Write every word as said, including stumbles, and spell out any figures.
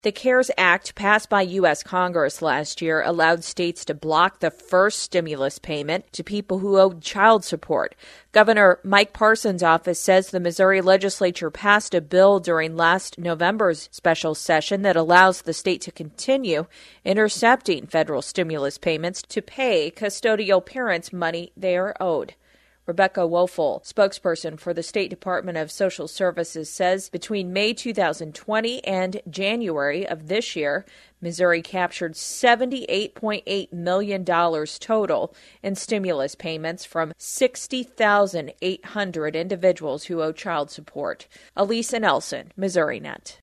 The CARES Act passed by U S Congress last year allowed states to block the first stimulus payment to people who owed child support. Governor Mike Parson's office says the Missouri legislature passed a bill during last November's special session that allows the state to continue intercepting federal stimulus payments to pay custodial parents money they are owed. Rebecca Woelfel, spokesperson for the State Department of Social Services, says between May two thousand twenty and January of this year, Missouri captured seventy-eight point eight million dollars total in stimulus payments from sixty thousand eight hundred individuals who owe child support. Elisa Nelson, Missouri Net.